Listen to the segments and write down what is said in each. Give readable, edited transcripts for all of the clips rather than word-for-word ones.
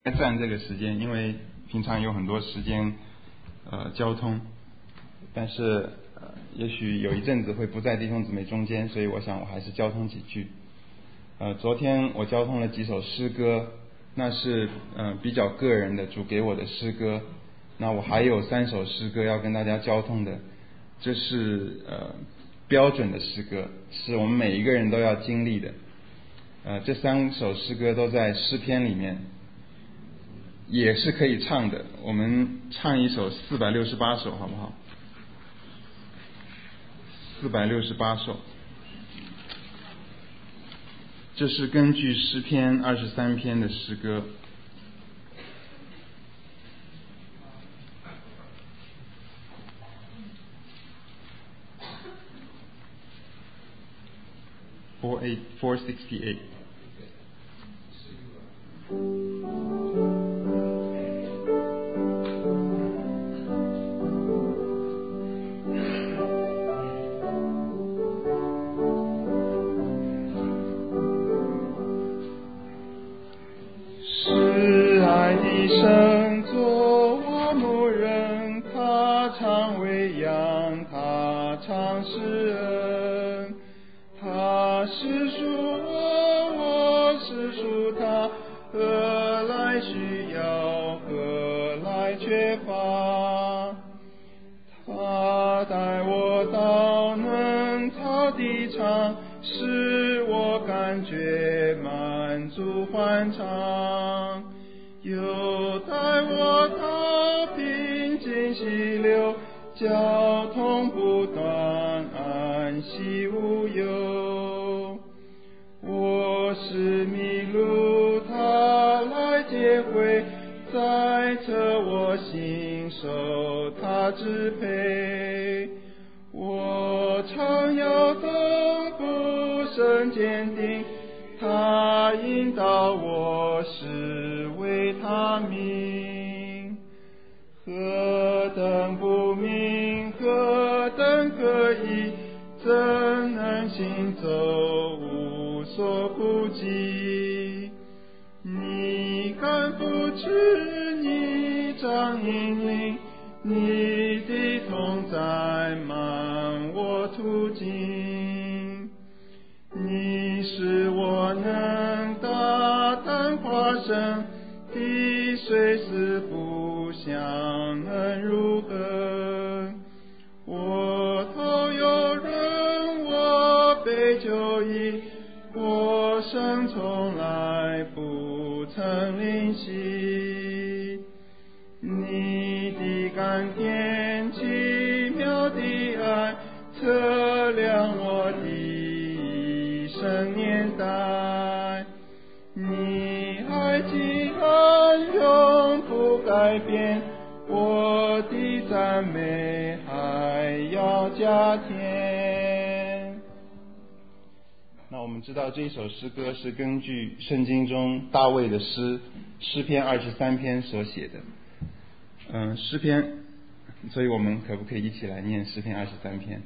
占这个时间，因为平常有很多时间交通，但是也许有一阵子会不在弟兄姊妹中间，所以我想我还是交通几句。昨天我交通了几首诗歌，那是比较个人的主给我的诗歌。那我还有3首诗歌要跟大家交通的，这是标准的诗歌，是我们每一个人都要经历的。这3首诗歌都在诗篇里面，也是可以唱的。我们唱一首468首好不好？468首，这是根据诗篇23篇的诗歌。468。 是爱的圣作我牧人，他常喂养，他常施恩，他是属我，我是属他，何来需要，何来缺乏？他带我到嫩草地上，使我感觉满足欢畅，又带我到平静溪流，交通不断，安息无忧。我是迷路，他来接回，在侧我心，受他支配。我常要等不胜坚定，他引导我，是为他名。何等不明，何等可疑，怎能行走，无所顾忌？你敢扶持，你掌引领，你的同在满我途径。你使我能大胆跨胜，敌虽死不降，能如何？我头有人，我背就义，我生从来不曾吝惜。你的甘甜奇妙的爱，测量我的一生年代。你爱既然永不改变，我的赞美还要加添。 那我们知道这一首诗歌是根据圣经中大卫的诗篇23篇所写的。诗篇，所以我们可不可以一起来念诗篇23篇？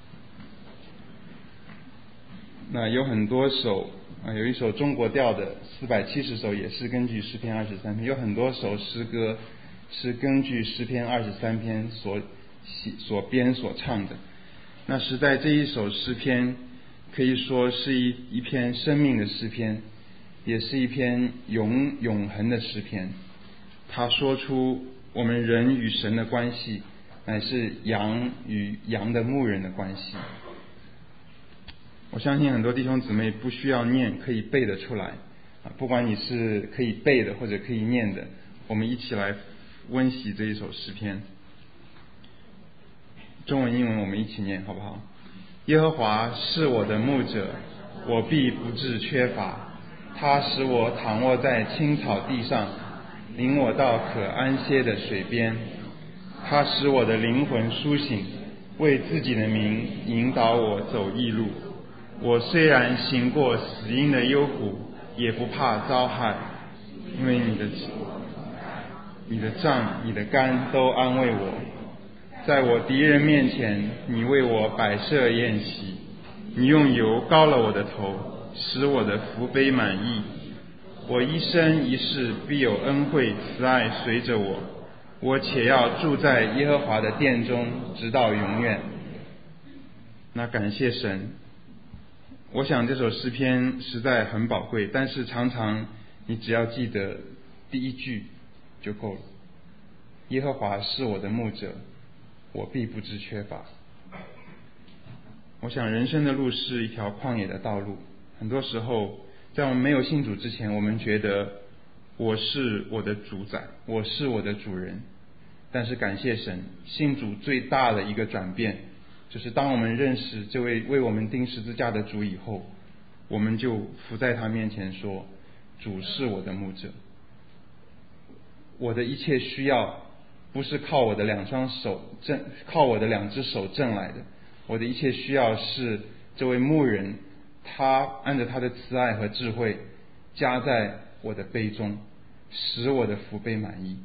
那有很多首有一首中国调的470首也是根据诗篇23篇，有很多首诗歌是根据诗篇23篇所编所唱的。那实在这一首诗篇可以说是一篇生命的诗篇，也是一篇永恒的诗篇。它说出我们人与神的关系，乃是羊与羊的牧人的关系。我相信很多弟兄姊妹不需要念，可以背得出来不管你是可以背的或者可以念的，我们一起来温习这一首诗篇。中文英文我们一起念好不好？耶和华是我的牧者，我必不致缺乏。他使我躺卧在青草地上，领我到可安歇的水边。他使我的灵魂苏醒，为自己的名引导我走义路。我虽然行过死荫的幽谷，也不怕遭害，因为你的杖你的竿都安慰我。在我敌人面前，你为我摆设宴席，你用油膏了我的头，使我的福杯满溢。 我一生一世必有恩惠慈爱随着我，我且要住在耶和华的殿中，直到永远。那感谢神，我想这首诗篇实在很宝贵，但是常常你只要记得第一句就够了。耶和华是我的牧者，我必不致缺乏。我想人生的路是一条旷野的道路，很多时候在我们没有信主之前，我们觉得我是我的主宰，我是我的主人。但是感谢神，信主最大的一个转变，就是当我们认识这位为我们钉十字架的主以后，我们就伏在他面前说，主是我的牧者，我的一切需要不是靠我的两只手挣来的，我的一切需要是这位牧人，他按着他的慈爱和智慧加在我的杯中，使我的福杯满溢。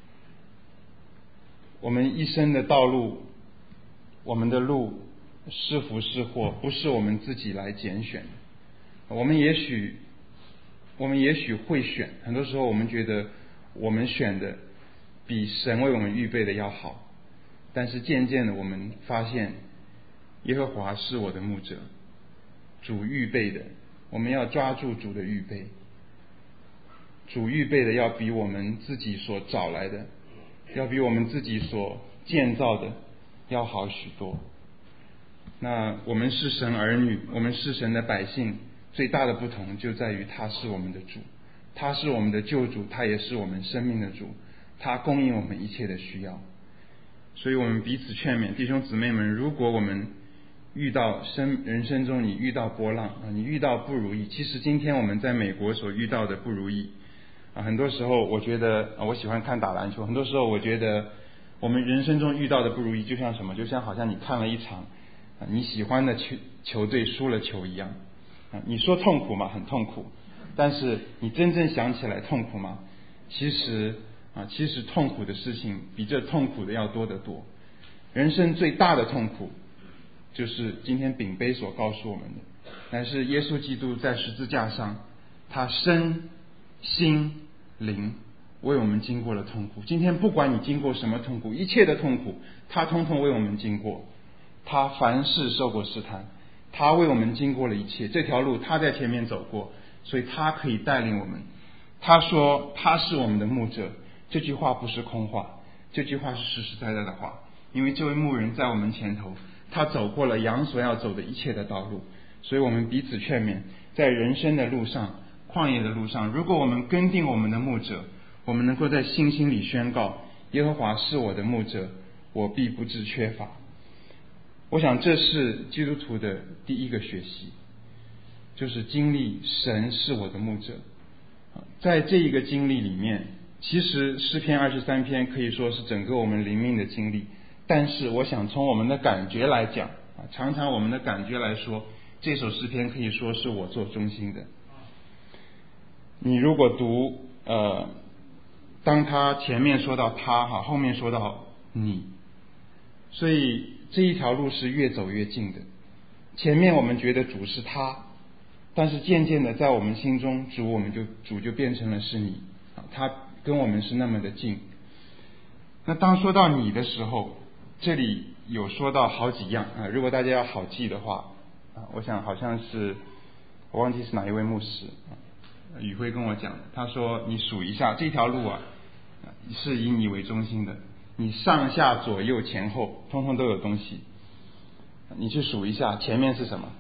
我们一生的道路，我们的路是福是祸，不是我们自己来拣选。我们也许会选，很多时候我们觉得我们选的比神为我们预备的要好，但是渐渐的我们发现耶和华是我的牧者，主预备的，我们要抓住主的预备，主预备的要比我们自己所找来的，要比我们自己所建造的要好许多。那我们是神儿女，我们是神的百姓，最大的不同就在于他是我们的主，他是我们的救主，他也是我们生命的主，他供应我们一切的需要。所以我们彼此劝勉，弟兄姊妹们，如果我们遇到人生中你遇到波浪，你遇到不如意，其实今天我们在美国所遇到的不如意很多时候我觉得我喜欢看打篮球，很多时候我觉得我们人生中遇到的不如意就像什么，就像好像你看了一场你喜欢的球队输了球一样你说痛苦吗？很痛苦，但是你真正想起来痛苦吗？其实痛苦的事情比这痛苦的要多得多。人生最大的痛苦就是今天饼杯所告诉我们的，乃是耶稣基督在十字架上，他身心灵为我们经过了痛苦。今天不管你经过什么痛苦，一切的痛苦他通通为我们经过，他凡事受过试探，他为我们经过了一切，这条路他在前面走过，所以他可以带领我们。他说他是我们的牧者，这句话不是空话，这句话是实实在在的话，因为这位牧人在我们前头，他走过了羊所要走的一切的道路。所以我们彼此劝勉，在人生的路上，旷野的路上，如果我们跟定我们的牧者，我们能够在信心里宣告，耶和华是我的牧者，我必不致缺乏。我想这是基督徒的第一个学习，就是经历神是我的牧者。在这一个经历里面，其实诗篇23篇可以说是整个我们灵命的经历，但是我想从我们的感觉来讲常常我们的感觉来说，这首诗篇可以说是我做中心的。你如果读当他前面说到他后面说到你，所以这一条路是越走越近的。前面我们觉得主是他，但是渐渐的在我们心中主就变成了是你他跟我们是那么的近。那当说到你的时候，这里有说到好几样如果大家要好记的话我想好像是我忘记是哪一位牧师宇辉跟我讲的，他说你数一下这条路是以你为中心的，你上下左右前后通通都有东西，你去数一下前面是什么。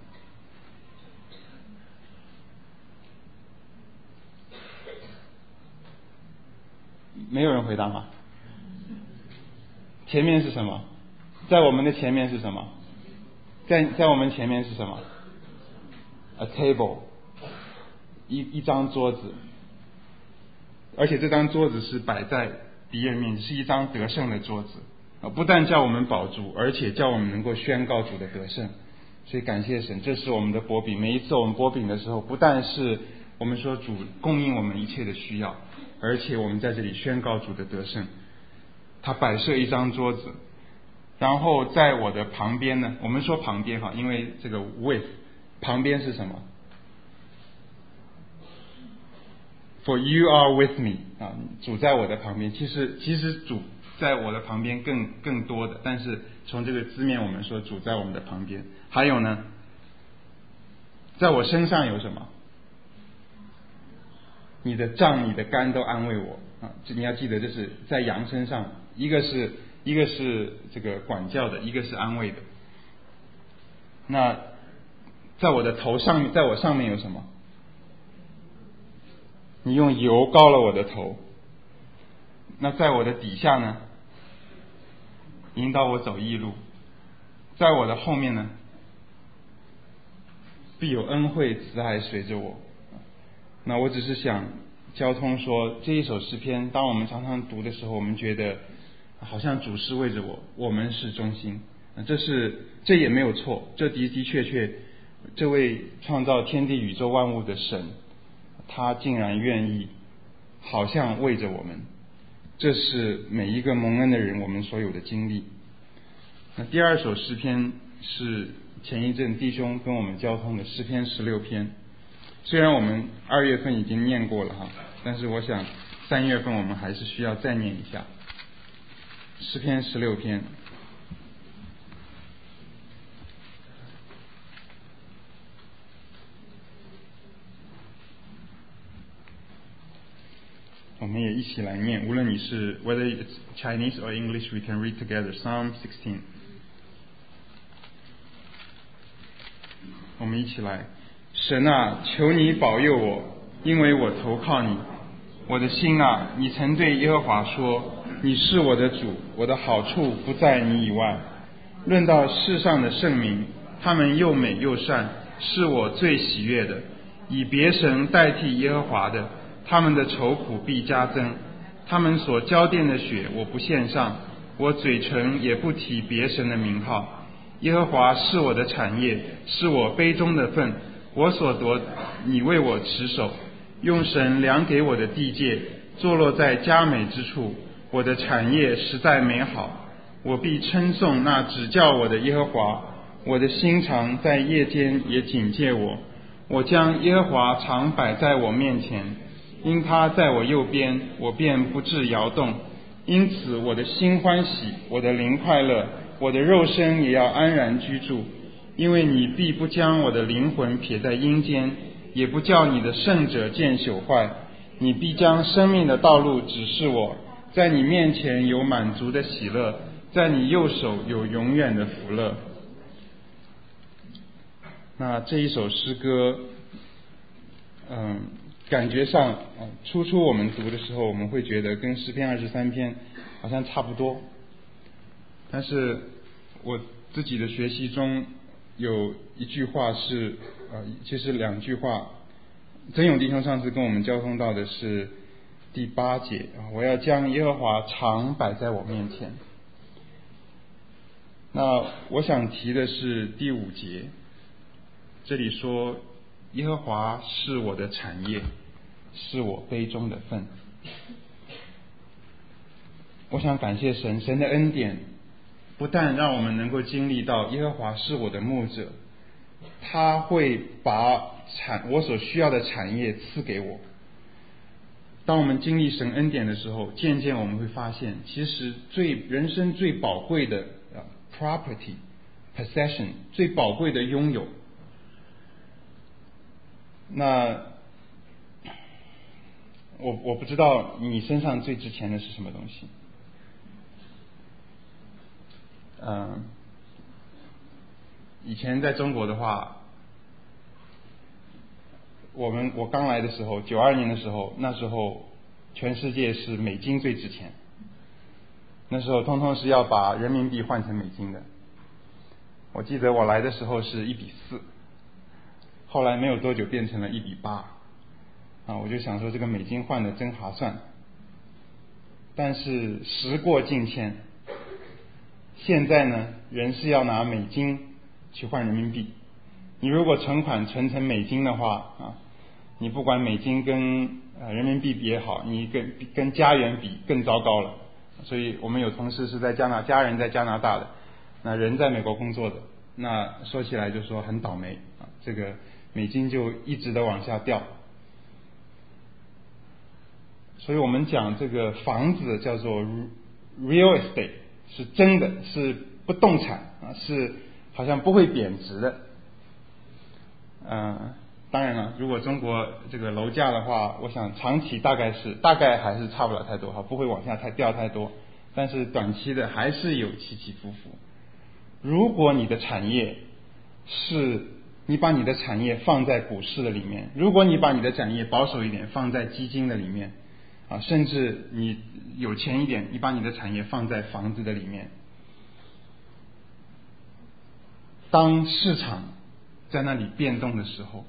没有人回答吗？前面是什么？在我们的前面是什么？在我们前面是什么？ A table， 一张桌子，而且这张桌子是摆在敌人面前，是一张得胜的桌子不但叫我们保主，而且叫我们能够宣告主的得胜。所以感谢神，这是我们的擘饼。每一次我们擘饼的时候，不但是我们说主供应我们一切的需要，而且我们在这里宣告主的得胜。他摆设一张桌子，然后在我的旁边呢，我们说旁边因为这个 with 旁边是什么？ For you are with me 啊，主在我的旁边。其实主在我的旁边更多的，但是从这个字面我们说主在我们的旁边。还有呢，在我身上有什么？你的杖、你的竿都安慰我啊！你要记得，这是在羊身上，一个是这个管教的，一个是安慰的。那在我的头上面，在我上面有什么？你用油膏了我的头。那在我的底下呢？引导我走义路。在我的后面呢？必有恩惠慈爱随着我。那我只是想交通说，这一首诗篇，当我们常常读的时候，我们觉得好像主是为着我们是中心。这也没有错，这的确，这位创造天地宇宙万物的神，他竟然愿意好像为着我们。这是每一个蒙恩的人我们所有的经历。那第二首诗篇是前一阵弟兄跟我们交通的诗篇16篇，虽然我们2月份已经念过了哈，但是我想3月份我们还是需要再念一下诗篇16篇。我们也一起来念，无论你是 whether it's Chinese or English, we can read together. Psalm 16. 我们一起来。神啊，求你保佑我，因为我投靠你。我的心啊，你曾对耶和华说，你是我的主，我的好处不在你以外。论到世上的圣民，他们又美又善，是我最喜悦的。以别神代替耶和华的，他们的愁苦必加增。他们所浇奠的血我不献上，我嘴唇也不提别神的名号。耶和华是我的产业，是我杯中的分，我所夺你为我持守。用神量给我的地界，坐落在佳美之处，我的产业实在美好。我必称颂那指教我的耶和华，我的心肠在夜间也警戒我。我将耶和华常摆在我面前，因他在我右边，我便不致摇动。因此我的心欢喜，我的灵快乐，我的肉身也要安然居住。因为你必不将我的灵魂撇在阴间，也不叫你的圣者见朽坏。你必将生命的道路指示我，在你面前有满足的喜乐，在你右手有永远的福乐。那这一首诗歌感觉上初我们读的时候，我们会觉得跟诗篇23篇好像差不多，但是我自己的学习中有一句话是其实2句话。曾勇弟兄上次跟我们交通到的是第8节，我要将耶和华常摆在我面前。那我想提的是第5节，这里说耶和华是我的产业，是我杯中的分。我想感谢神，神的恩典不但让我们能够经历到耶和华是我的牧者，他会把我所需要的产业赐给我。当我们经历神恩典的时候，渐渐我们会发现，其实人生最宝贵的property possession 最宝贵的拥有。那我不知道你身上最值钱的是什么东西。以前在中国的话，我刚来的时候，92年的时候，那时候全世界是美金最值钱，那时候通通是要把人民币换成美金的。我记得我来的时候是1:4，后来没有多久变成了1:8，我就想说这个美金换的真划算。但是时过境迁，现在呢，人是要拿美金去换人民币。你如果存款存成美金的话你不管美金跟人民币比也好，你跟加元比更糟糕了。所以我们有同事是在家人在加拿大的，那人在美国工作的，那说起来就说很倒霉这个美金就一直的往下掉。 所以我们讲这个房子叫做 real estate， 是真的，是不动产是好像不会贬值的。当然了，如果中国这个楼价的话，我想长期大概还是差不了太多不会往下掉太多，但是短期的还是有起起伏伏。如果你的产业是你把你的产业放在股市的里面，如果你把你的产业保守一点放在基金的里面甚至你有钱一点，你把你的产业放在房子的里面，当市场在那里变动的时候，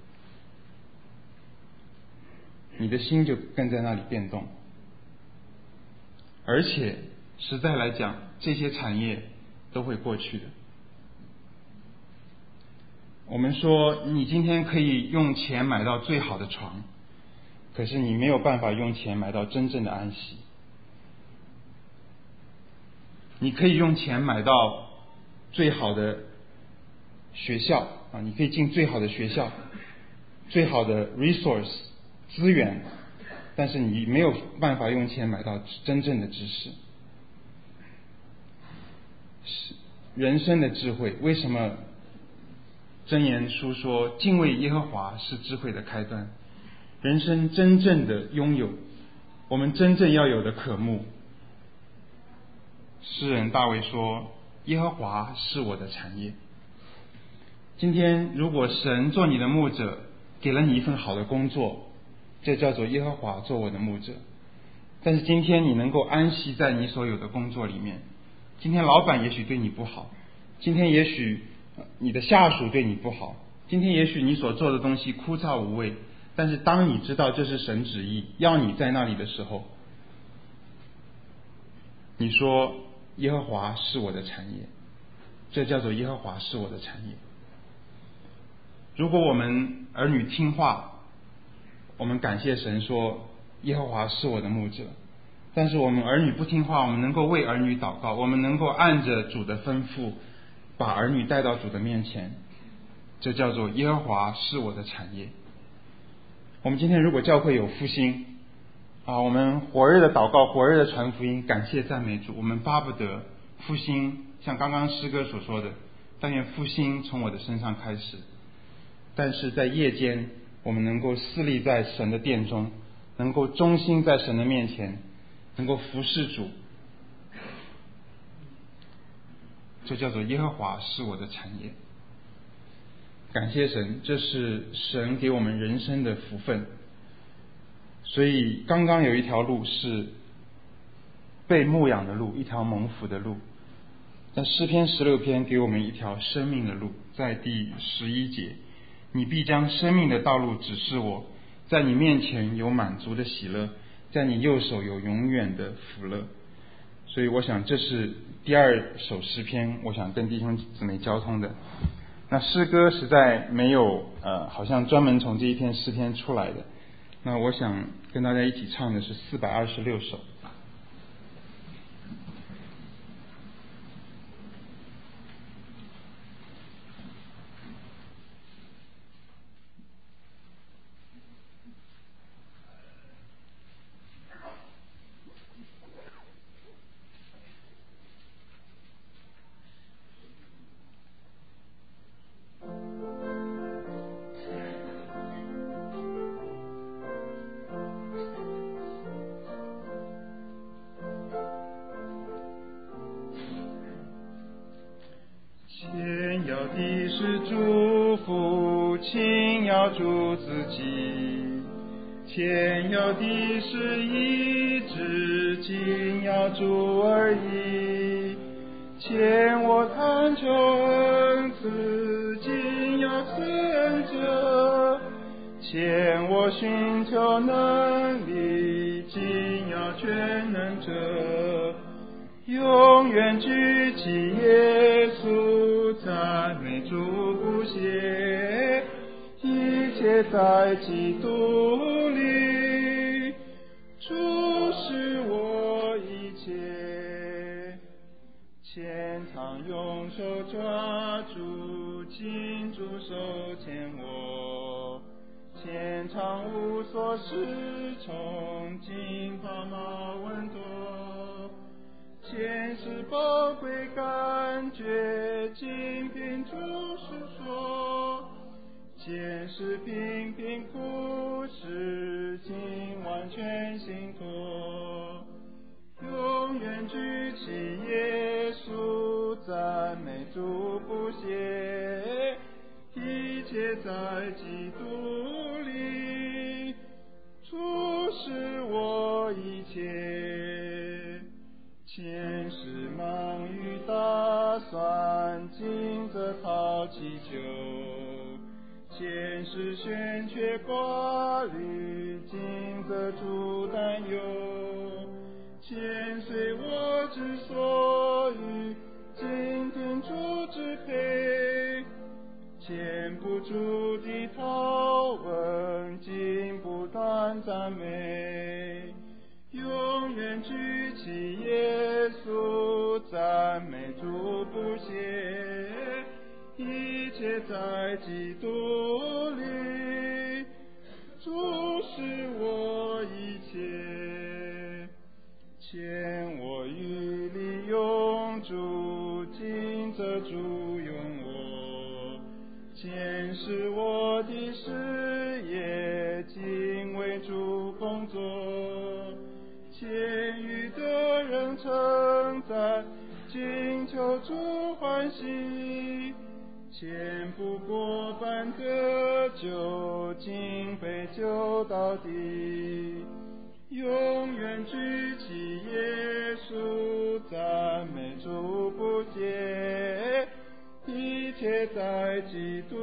你的心就跟在那里变动。而且实在来讲，这些产业都会过去的。我们说你今天可以用钱买到最好的床，可是你没有办法用钱买到真正的安息。你可以用钱买到最好的学校你可以进最好的学校，最好的 resource 资源，但是你没有办法用钱买到真正的知识。人生的智慧，为什么箴言书说敬畏耶和华是智慧的开端？人生真正的拥有，我们真正要有的渴慕，诗人大卫说耶和华是我的产业。今天如果神做你的牧者，给了你一份好的工作，这叫做耶和华做我的牧者。但是今天你能够安息在你所有的工作里面，今天老板也许对你不好，今天也许你的下属对你不好，今天也许你所做的东西枯燥无味，但是当你知道这是神旨意要你在那里的时候，你说耶和华是我的产业，这叫做耶和华是我的产业。如果我们儿女听话，我们感谢神说耶和华是我的牧者。但是我们儿女不听话，我们能够为儿女祷告，我们能够按着主的吩咐把儿女带到主的面前，这叫做耶和华是我的产业。我们今天如果教会有复兴我们火热的祷告，火热的传福音，感谢赞美主，我们巴不得复兴像刚刚诗歌所说的，但愿复兴从我的身上开始。但是在夜间我们能够侍立在神的殿中，能够忠心在神的面前，能够服侍主，这叫做耶和华是我的产业。感谢神，这是神给我们人生的福分。所以刚刚有一条路是被牧养的路，一条蒙福的路。在诗篇16篇给我们一条生命的路，在第11节，你必将生命的道路指示我，在你面前有满足的喜乐，在你右手有永远的福乐。所以我想这是第二首诗篇，我想跟弟兄姊妹交通的。那诗歌实在没有好像专门从这一篇诗篇出来的，那我想跟大家一起唱的是426首。 先要的是祝福，亲要主自己；前要的是医治，近要主而已。前我贪求恩赐，近要赐恩者；前我寻求能力，近要全能者。永远举起耶稣，赞美主不歇，一切在基督里，主是我一切。牵常用手抓住，紧住手牵我， 前场无所适从，惊怕恼稳妥。前世宝贵感觉，今凭主述说。前世频频苦事，今完全信托。永远举起耶稣，赞美主不懈，一切在基督里，主是我一切。前世忙于打算，今则靠祈求。前世悬缺挂虑，今则主担忧。前随我之所欲，今听主支配。前不住地祷问，今不断赞美。永远举起耶稣，赞美主不懈，一切在基督里，主是我一切。前我与你永住，今则主用我。前是我的事业，今为主工作。前与的人称赞，今求主欢喜。前不过半得救，今被救到底。永远举起耶稣，赞美主不懈，一切在基督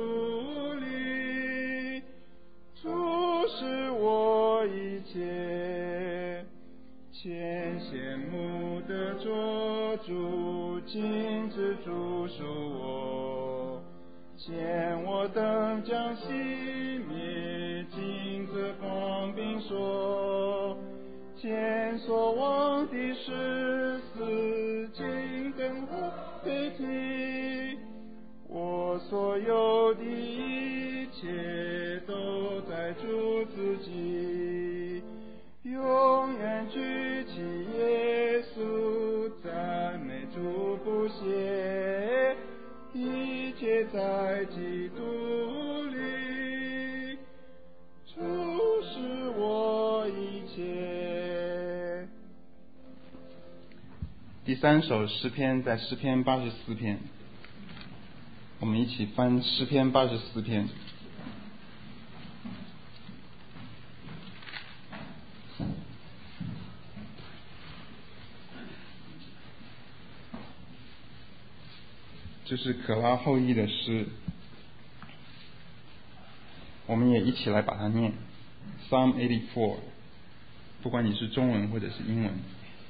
里，主是我一切。前羡慕的做主，今之主属我。前我等将熄灭，今则光并说。前所望的事死，今等候被提。我所有的一切都在主自己。永远举起耶稣，赞美主不懈，一切在基督里，主是我一切。 第三首诗篇在诗篇84篇，我们一起翻诗篇84篇。这是可拉后裔的诗，我们也一起来把它念。Psalm 84，不管你是中文或者是英文。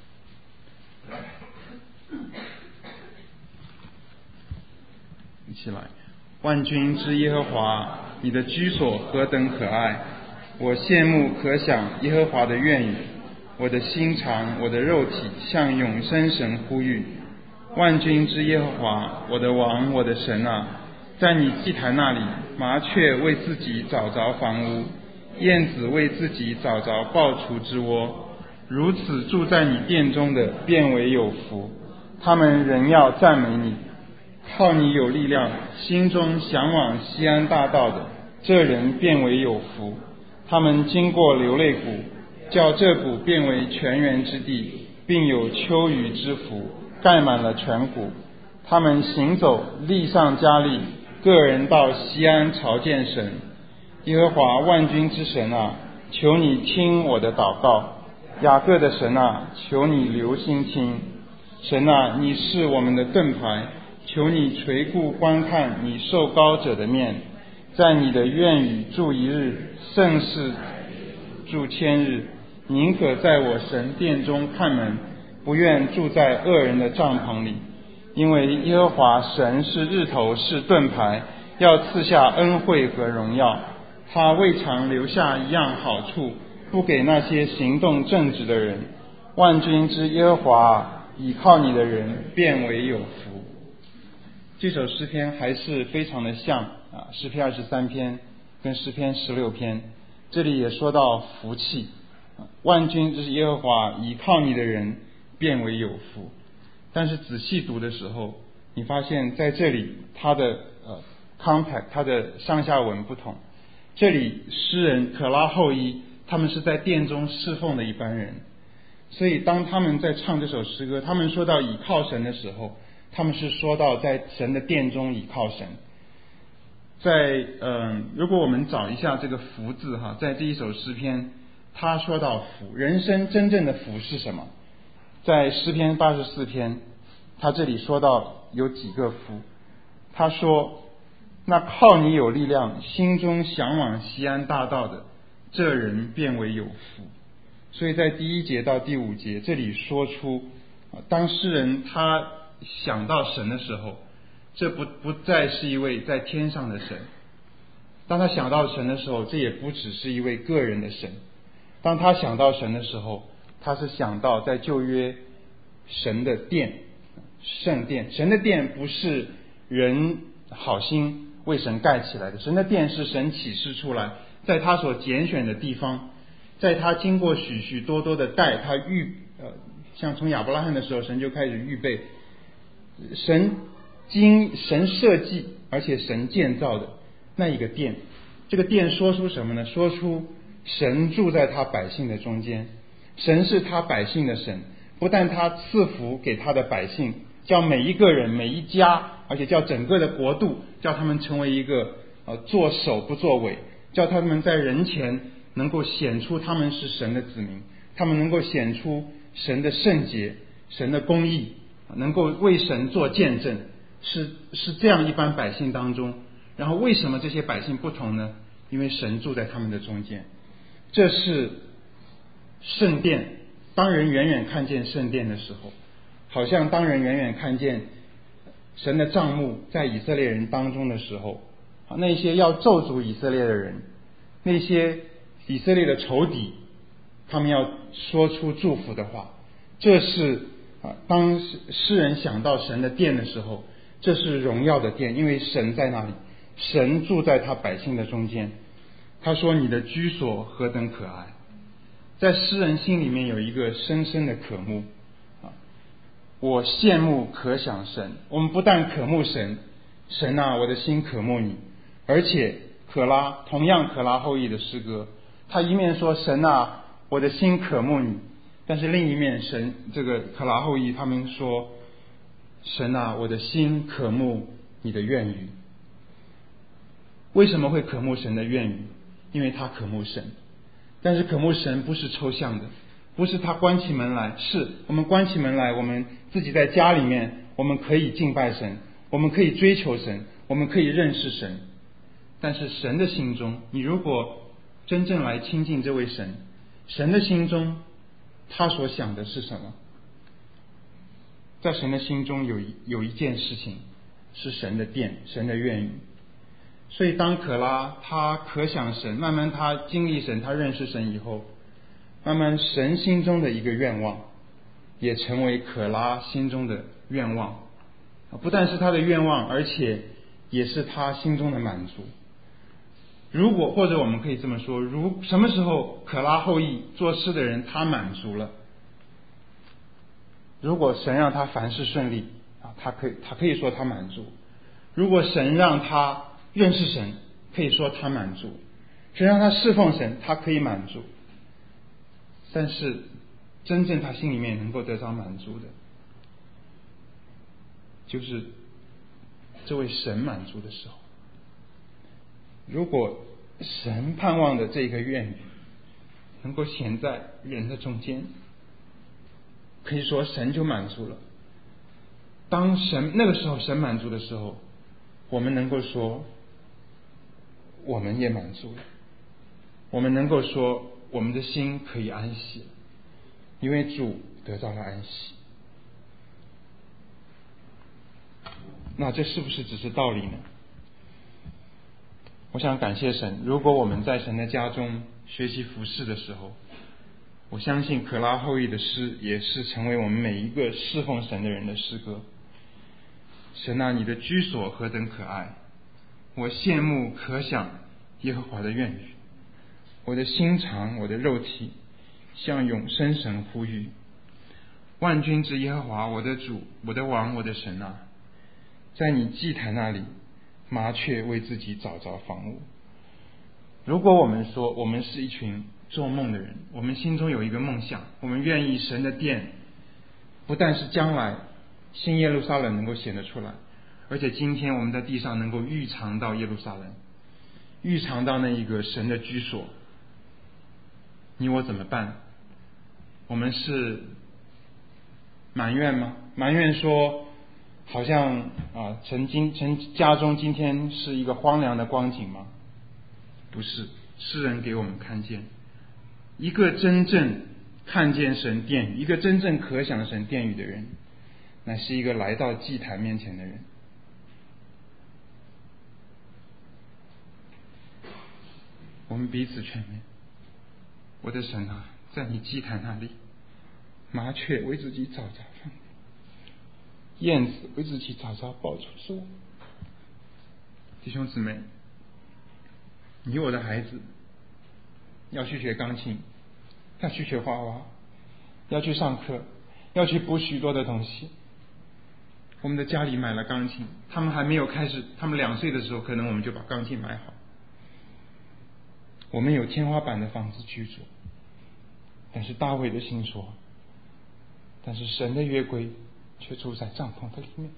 一起来。万军之耶和华，你的居所何等可爱！我羡慕可想耶和华的愿语，我的心肠，我的肉体向永生神呼吁。万军之耶和华，我的王，我的神啊，在你祭坛那里，麻雀为自己找着房屋，燕子为自己找着抱雏之窝。如此住在你殿中的，便为有福。他们仍要赞美你。靠你有力量，心中向往西安大道的，这人便为有福。他们经过流泪谷，叫这谷变为泉源之地，并有秋雨之福，盖满了全谷。他们行走，力上加力，个人到西安朝见神。耶和华万军之神啊，求你听我的祷告。雅各的神啊，求你留心听。神啊，你是我们的盾牌，求你垂顾观看你受膏者的面。在你的院宇住一日，盛世住千日。宁可在我神殿中看门，不愿住在恶人的帐篷里。因为耶和华神是日头，是盾牌，要赐下恩惠和荣耀。他未尝留下一样好处，不给那些行动正直的人。万军之耶和华，倚靠你的人便为有福。这首诗篇还是非常的像诗篇23篇， 跟诗篇16篇，这里也说到福气，万军之耶和华，倚靠你的人变为有福。但是仔细读的时候，你发现在这里它的context， 它的上下文不同。这里诗人可拉后裔他们是在殿中侍奉的一般人，所以当他们在唱这首诗歌，他们说到倚靠神的时候，他们是说到在神的殿中倚靠神。如果我们找一下这个福字在这一首诗篇，他说到福，人生真正的福是什么？在诗篇84篇，他这里说到有几个福。他说，那靠你有力量，心中向往西安大道的，这人变为有福。所以在第1节到第5节，这里说出当诗人他想到神的时候，这不再是一位在天上的神。当他想到神的时候，这也不只是一位个人的神。当他想到神的时候，他是想到在旧约神的殿，圣殿。神的殿不是人好心为神盖起来的，神的殿是神启示出来，在他所拣选的地方，在他经过许许多多的代，他像从亚伯拉罕的时候，神就开始预备，神设计而且神建造的那一个殿。这个殿说出什么呢？说出神住在他百姓的中间，神是他百姓的神，不但他赐福给他的百姓，叫每一个人每一家，而且叫整个的国度，叫他们成为一个作首不作尾，叫他们在人前能够显出他们是神的子民，他们能够显出神的圣洁，神的公义，能够为神做见证，是这样一般百姓当中。然后为什么这些百姓不同呢？因为神住在他们的中间。这是圣殿。当人远远看见圣殿的时候，好像当人远远看见神的帐幕在以色列人当中的时候，那些要咒诅以色列的人，那些以色列的仇敌，他们要说出祝福的话。这是当诗人想到神的殿的时候，这是荣耀的殿，因为神在那里，神住在他百姓的中间。他说，你的居所何等可爱。在诗人心里面有一个深深的渴慕，我羡慕可想神。我们不但渴慕神，神啊，我的心渴慕你。而且同样可拉后裔的诗歌，他一面说神啊，我的心渴慕你，但是另一面这个可拉后裔他们说，神啊，我的心渴慕你的愿语。为什么会渴慕神的愿语？因为他渴慕神。但是渴慕神不是抽象的，不是他关起门来，是我们关起门来，我们自己在家里面，我们可以敬拜神，我们可以追求神，我们可以认识神。但是神的心中，你如果真正来亲近这位神，神的心中他所想的是什么？在神的心中有一件事情是神的殿，神的愿语。所以当可拉他可想神，慢慢他经历神，他认识神以后，慢慢神心中的一个愿望也成为可拉心中的愿望，不但是他的愿望，而且也是他心中的满足。或者我们可以这么说，什么时候可拉后裔作诗的人他满足了？如果神让他凡事顺利，他可以说他满足。如果神让他认识神，可以说他满足。神让他侍奉神，他可以满足。但是真正他心里面能够得到满足的，就是这位神满足的时候。如果神盼望的这个愿语能够显在人的中间，可以说神就满足了。当那个时候神满足的时候，我们能够说我们也满足了，我们能够说我们的心可以安息，因为主得到了安息。那这是不是只是道理呢？我想感谢神，如果我们在神的家中学习服事的时候，我相信可拉后裔的诗也是成为我们每一个侍奉神的人的诗歌。神啊，你的居所何等可爱，我羡慕可想耶和华的愿语。我的心肠，我的肉体向永生神呼吁。万军之耶和华，我的主，我的王，我的神啊，在你祭坛那里，麻雀为自己找着房屋。如果我们说我们是一群做梦的人，我们心中有一个梦想，我们愿意神的殿不但是将来新耶路撒冷能够显得出来，而且今天我们在地上能够预尝到耶路撒冷，预尝到那一个神的居所，你我怎么办？我们是埋怨吗？埋怨说好像陈家中今天是一个荒凉的光景吗？不是，诗人给我们看见一个真正看见神殿宇，一个真正可想神殿宇的人，乃是一个来到祭坛面前的人。我们彼此劝勉，我的神啊，在你祭坛那里，麻雀为自己找着房，燕子为自己找着抱处之窝。弟兄姊妹，你我的孩子要去学钢琴，要去学画画，要去上课，要去补许多的东西。我们的家里买了钢琴，他们还没有开始，他们2岁的时候，可能我们就把钢琴买好。我们有天花板的房子居住，但是大卫的心说，但是神的约柜却住在帐篷的里面。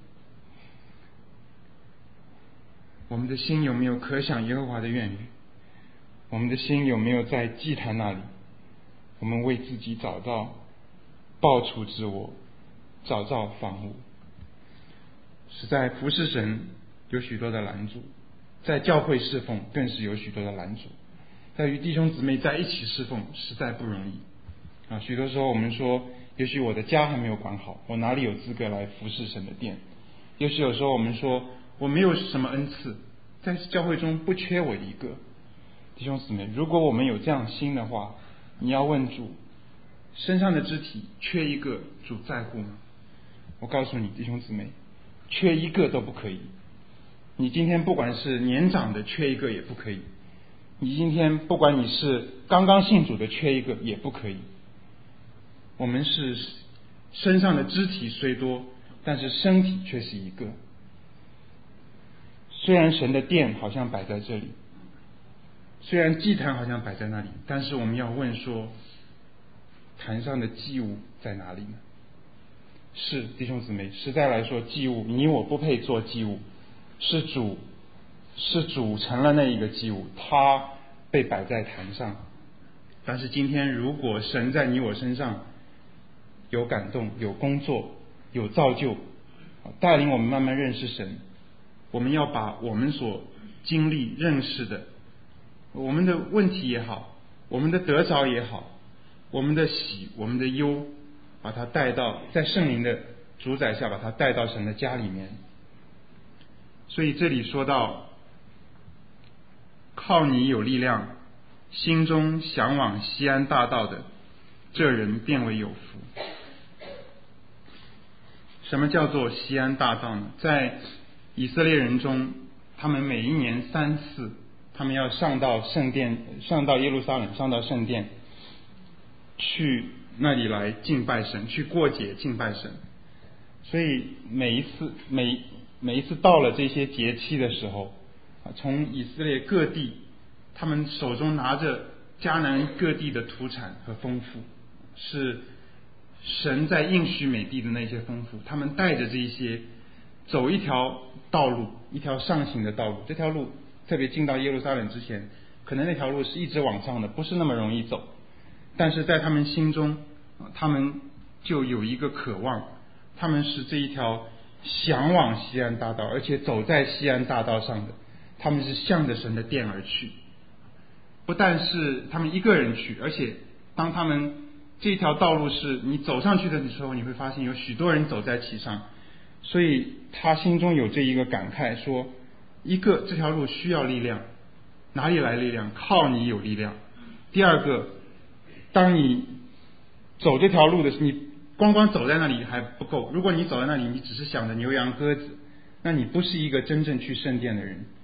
我们的心有没有可想耶和华的愿语？我们的心有没有在祭坛那里，我们为自己找到抱处之窝，找到房屋？是在服侍神有许多的拦阻，在教会侍奉更是有许多的拦阻，在与弟兄姊妹在一起侍奉实在不容易许多时候我们说，也许我的家还没有管好，我哪里有资格来服侍神的殿？也许有时候我们说，我没有什么恩赐，在教会中不缺我一个。弟兄姊妹，如果我们有这样心的话，你要问主，身上的肢体缺一个，主在乎吗？我告诉你，弟兄姊妹，缺一个都不可以。你今天不管是年长的缺一个也不可以，你今天不管你是刚刚信主的缺一个也不可以。我们是身上的肢体虽多，但是身体却是一个。虽然神的殿好像摆在这里，虽然祭坛好像摆在那里，但是我们要问说，坛上的祭物在哪里呢？是弟兄姊妹，实在来说，祭物你我不配做祭物，是主成了那一个祭物，他被摆在坛上。但是今天如果神在你我身上有感动，有工作，有造就，带领我们慢慢认识神，我们要把我们所经历认识的，我们的问题也好，我们的得着也好，我们的喜，我们的忧，把它带到在圣灵的主宰下，把它带到神的家里面。所以这里说到，靠你有力量，心中向往西安大道的，这人便为有福。什么叫做西安大道呢？在以色列人中，他们每一年3次，他们要上到圣殿，上到耶路撒冷，上到圣殿，去那里来敬拜神，去过节敬拜神。所以每一次到了这些节期的时候，从以色列各地，他们手中拿着迦南各地的土产和丰富，是神在应许美地的那些丰富，他们带着这些走一条道路，一条上行的道路。这条路特别进到耶路撒冷之前，可能那条路是一直往上的，不是那么容易走，但是在他们心中，他们就有一个渴望，他们是这一条向往西安大道，而且走在西安大道上的，他们是向着神的殿而去。不但是他们一个人去，而且当他们这条道路是你走上去的时候，你会发现有许多人走在其上。所以他心中有这一个感慨，说这条路需要力量，哪里来力量？靠你有力量。第二个，当你走这条路的时候，你光走在那里还不够，如果你走在那里，你只是想着牛羊鸽子，那你不是一个真正去圣殿的人。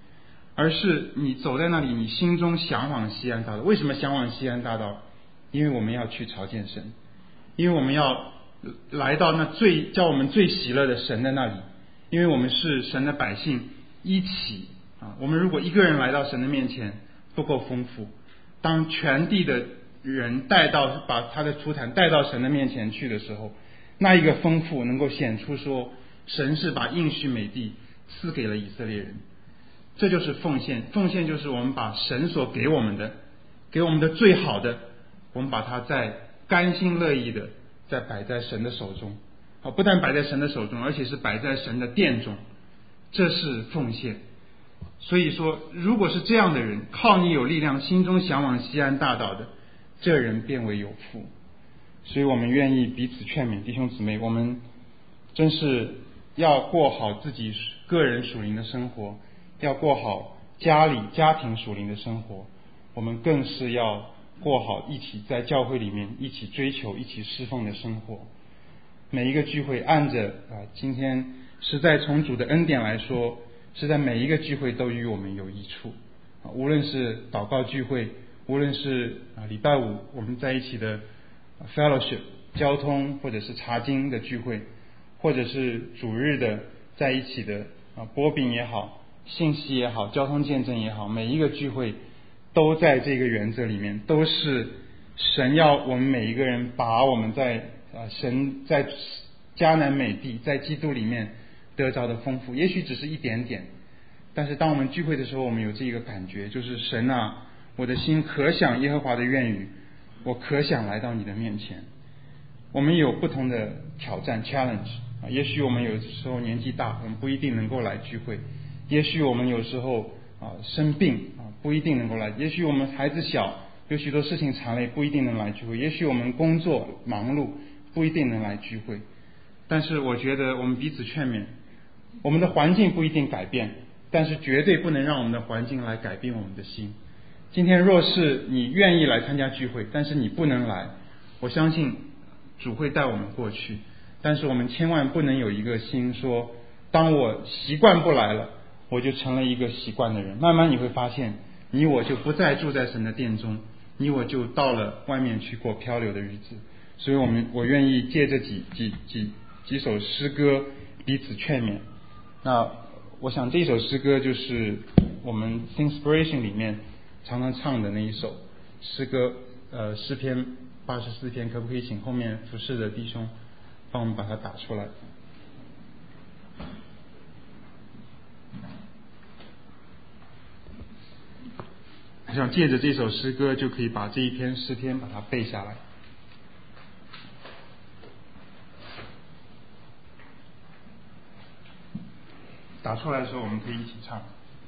而是你走在那里，你心中向往西安大道。为什么向往西安大道？因为我们要去朝见神，因为我们要来到那叫我们最喜乐的神的那里，因为我们是神的百姓，一起我们如果一个人来到神的面前不够丰富，当全地的人把他的出产带到神的面前去的时候，那一个丰富能够显出说神是把应许美地赐给了以色列人。这就是奉献，奉献就是我们把神所给我们的最好的，我们把它再甘心乐意的再摆在神的手中，不但摆在神的手中，而且是摆在神的殿中，这是奉献。所以说，如果是这样的人，靠你有力量，心中向往西安大道的，这人便为有福。所以我们愿意彼此劝勉弟兄姊妹，我们真是要过好自己个人属灵的生活，要过好家庭属灵的生活，我们更是要过好一起在教会里面一起追求一起侍奉的生活。每一个聚会按着今天实在从主的恩典来说，是在每一个聚会都与我们有益处，无论是祷告聚会，无论是礼拜五我们在一起的 fellowship 交通或者是查经的聚会，或者是主日的在一起的播饼也好，信息也好，交通见证也好，每一个聚会都在这个原则里面，都是神要我们每一个人把我们在神在迦南美地在基督里面得着的丰富，也许只是一点点，但是当我们聚会的时候，我们有这一个感觉，就是神啊，我的心可想耶和华的愿语，我可想来到你的面前。我们有不同的挑战 challenge， 也许我们有时候年纪大，我们不一定能够来聚会，也许我们有时候生病不一定能够来，也许我们孩子小，有许多事情缠累，不一定能来聚会，也许我们工作忙碌，不一定能来聚会。但是我觉得我们彼此劝勉，我们的环境不一定改变，但是绝对不能让我们的环境来改变我们的心。今天若是你愿意来参加聚会，但是你不能来，我相信主会带我们过去，但是我们千万不能有一个心说，当我习惯不来了，我就成了一个习惯的人。慢慢你会发现，你我就不再住在神的殿中，你我就到了外面去过漂流的日子。所以我愿意借这几首诗歌彼此劝勉。那我想这首诗歌就是我们 Inspiration 里面常常唱的那一首诗歌，诗篇84篇，可不可以请后面服侍的弟兄帮我们把它打出来？我想借着这首诗歌就可以把这一篇诗篇把它背下来。打出来的时候我们可以一起唱。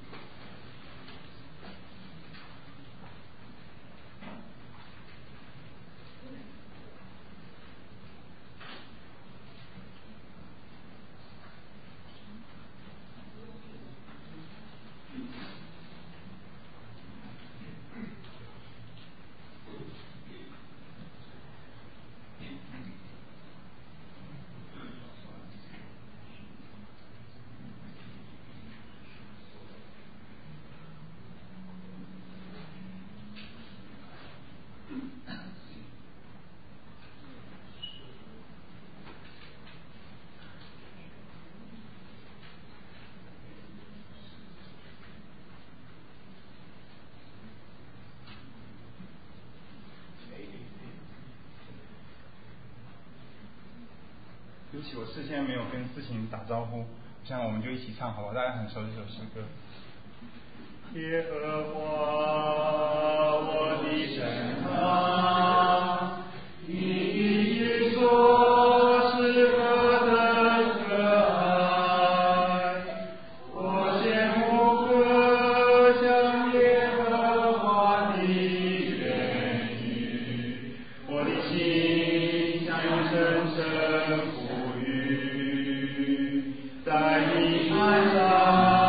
对不起，我事先没有跟思琴打招呼，这样我们就一起唱好吧？大家很熟这首诗歌。耶和华我的神啊，你一举所是何等可爱，我羡慕可想耶和华的言语，我的心像有深深呼吁，在你岸上。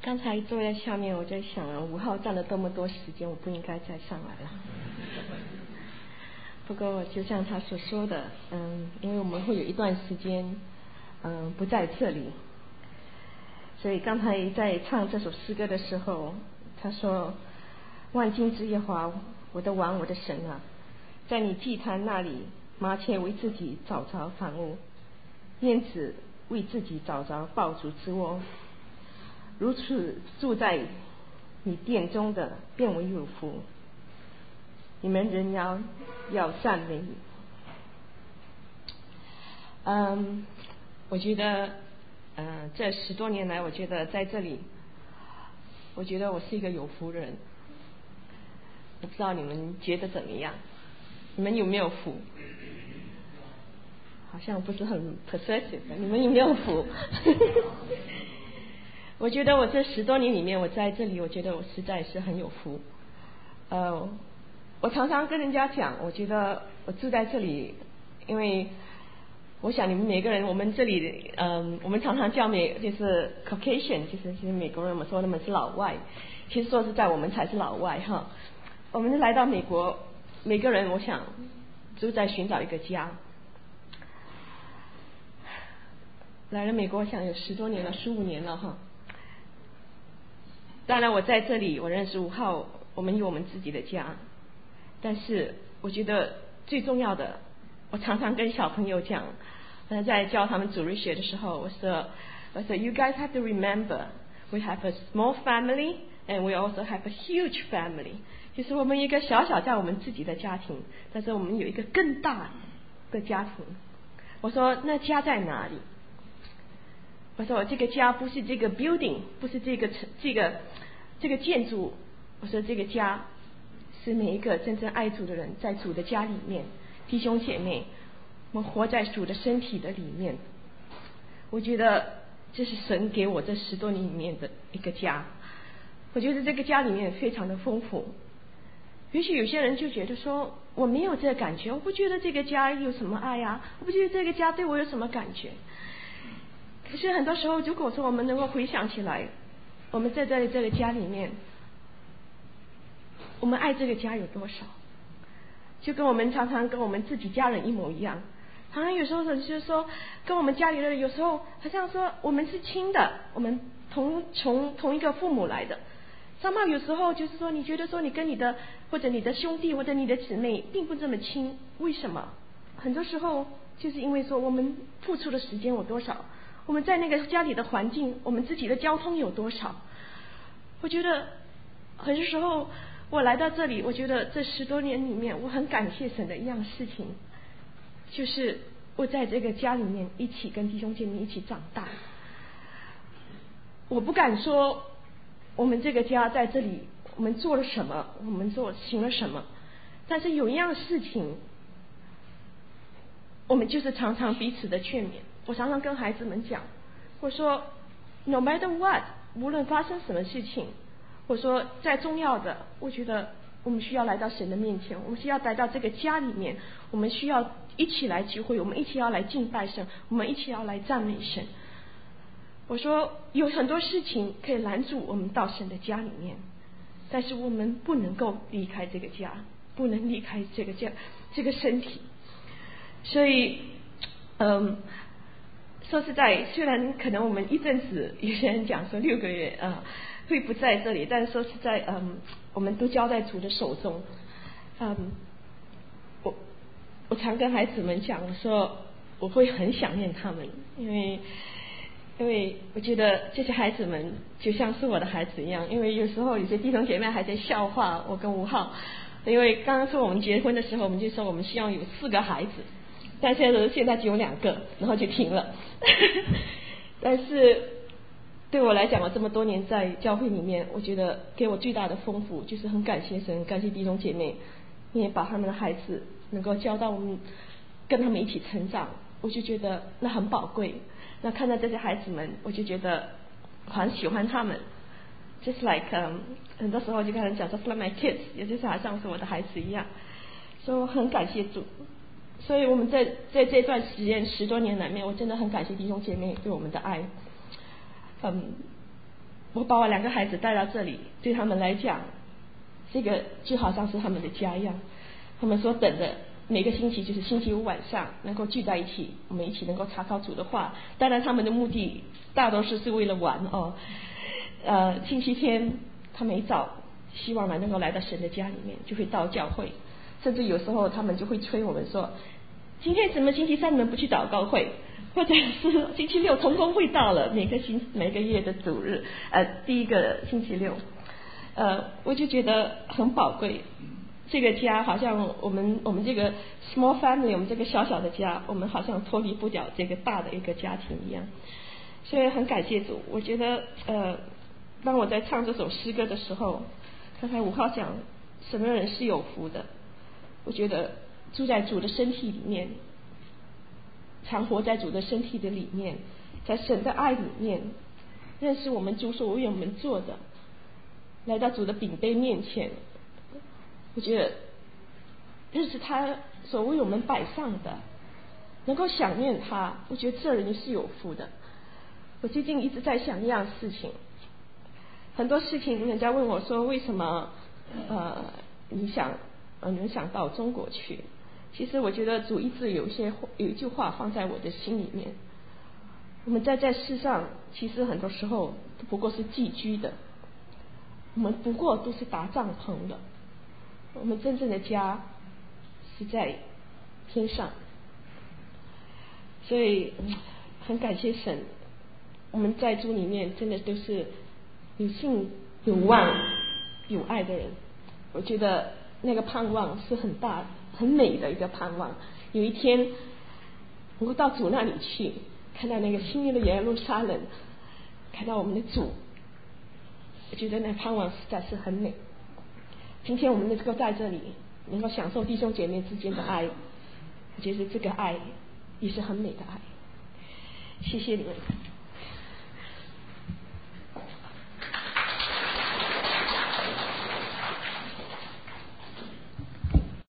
刚才坐在下面，我在想啊，5号占了这么多时间，我不应该再上来了。不过就像他所说的，因为我们会有一段时间，不在这里，所以刚才在唱这首诗歌的时候，他说：“万军之耶和华，我的王，我的神啊，在你祭坛那里，麻雀为自己找着房屋，燕子为自己找着爆竹之窝。如此住在你殿中的，便为有福。你们仍要赞美你。”我觉得，这10多年来，我觉得在这里，我觉得我是一个有福人。我不知道你们觉得怎么样？你们有没有福？好像不是很 persuasive 的，你们有没有福？我觉得我这10多年里面，我在这里，我觉得我实在是很有福。我常常跟人家讲，我觉得我住在这里，因为我想你们每个人，我们这里，我们常常叫就是 Caucasian， 就是美国人，我们说他们是老外，其实说实在，我们才是老外哈。我们来到美国，每个人我想都在寻找一个家。来了美国，我想有10多年了，15年了哈。当然我在这里，我认识5号，我们有我们自己的家。但是我觉得最重要的，我常常跟小朋友讲，在教他们主日学的时候，我说 You guys have to remember, we have a small family and we also have a huge family。就是我们一个小在我们自己的家庭，但是我们有一个更大的家庭。我说那家在哪里？我说这个家不是这个 building， 不是这个建筑。我说这个家是每一个真正爱主的人在主的家里面，弟兄姐妹，我们活在主的身体的里面。我觉得这是神给我这10多年里面的一个家。我觉得这个家里面非常的丰富。也许有些人就觉得说我没有这个感觉，我不觉得这个家有什么爱啊，我不觉得这个家对我有什么感觉。可是很多时候，如果说我们能够回想起来，我们在这个家里面，我们爱这个家有多少，就跟我们常常跟我们自己家人一模一样。常常有时候就是说跟我们家里的人，有时候好像说我们是亲的，我们从同一个父母来的。somehow有时候就是说你觉得说你跟你的或者你的兄弟或者你的姊妹并不这么亲，为什么？很多时候就是因为说我们付出的时间有多少，我们在那个家里的环境，我们自己的交通有多少。我觉得很多时候我来到这里，我觉得这10多年里面，我很感谢神的一样事情，就是我在这个家里面一起跟弟兄姐妹一起长大。我不敢说我们这个家在这里我们做了什么，我们行了什么，但是有一样事情，我们就是常常彼此的劝勉。我常常跟孩子们讲，我说 No matter what， 无论发生什么事情，我说再重要的，我觉得我们需要来到神的面前，我们需要来到这个家里面，我们需要一起来聚会，我们一起要来敬拜神，我们一起要来赞美神。我说有很多事情可以拦住我们到神的家里面，但是我们不能够离开这个家，不能离开这个家这个身体。所以说实在，虽然可能我们一阵子有些人讲说6个月会不在这里，但是说实在我们都交在主的手中。我常跟孩子们讲，我说我会很想念他们，因为我觉得这些孩子们就像是我的孩子一样。因为有时候有些弟兄姐妹还在笑话我跟5号，因为刚刚说我们结婚的时候，我们就说我们希望有4个孩子，但现在只有2个，然后就停了。但是对我来讲，我这么多年在教会里面，我觉得给我最大的丰富就是很感谢神，感谢弟兄姐妹，因为把他们的孩子能够教到我们，跟他们一起成长，我就觉得那很宝贵。那看到这些孩子们，我就觉得很喜欢他们。Just like 很多时候就跟人讲说 like my kids， 也就是好像是我的孩子一样。所以我很感谢主。所以我们在这段时间10多年里面，我真的很感谢弟兄姐妹对我们的爱。 我把我2个孩子带到这里，对他们来讲，这个就好像是他们的家一样。他们说等着每个星期就是星期5晚上能够聚在一起，我们一起能够查考主的话。当然他们的目的大多数是为了玩哦。星期天他们一早希望能够来到神的家里面，就会到教会，甚至有时候他们就会催我们说，今天怎么星期3你们不去祷告会，或者是星期6同工会到了，每个月的主日第一个星期6。我就觉得很宝贵。这个家好像我们这个 small family， 我们这个小小的家，我们好像脱离不了这个大的一个家庭一样。所以很感谢主。我觉得当我在唱这首诗歌的时候，刚才5号讲什么人是有福的，我觉得住在主的身体里面，常活在主的身体的里面，在神的爱里面，认识我们主所为我们做的，来到主的饼杯面前，我觉得认识他所为我们摆上的，能够想念他，我觉得这人是有福的。我最近一直在想一样事情，很多事情人家问我说为什么你想到中国去。其实我觉得主一直有一句话放在我的心里面，我们在世上其实很多时候都不过是寄居的，我们不过都是搭帐篷的，我们真正的家是在天上。所以很感谢神，我们在主里面真的都是有信有望有爱的人。我觉得那个盼望是很大很美的一个盼望，有一天能够到主那里去，看到那个新的耶路撒冷，看到我们的主，我觉得那盼望实在是很美。今天我们能够在这里能够享受弟兄姐妹之间的爱，我觉得这个爱也是很美的爱。谢谢你们。